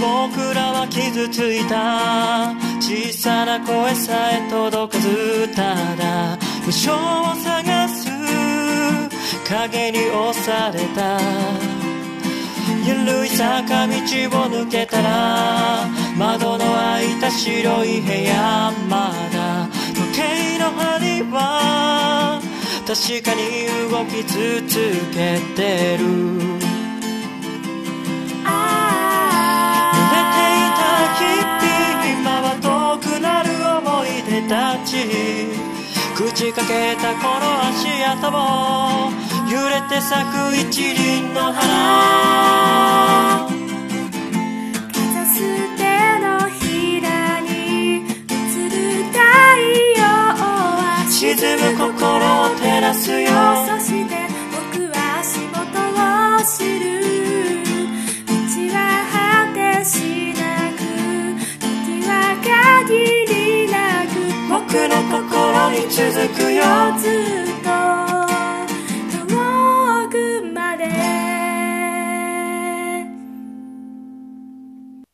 僕らは傷ついた小さな声さえ届かずただ無償を探す影に押されたゆるい坂道を抜けたら窓の開いた白い部屋まだ時計の針は確かに動き続けてる濡れていた日々今は遠くなる思い出たち口かけたこの足跡も揺れて咲く一輪の花片捨てのひらに映る太陽は沈む心を照らすよそして僕は足元を知る道は果てしなく時は限りなく僕の心に続くよずっと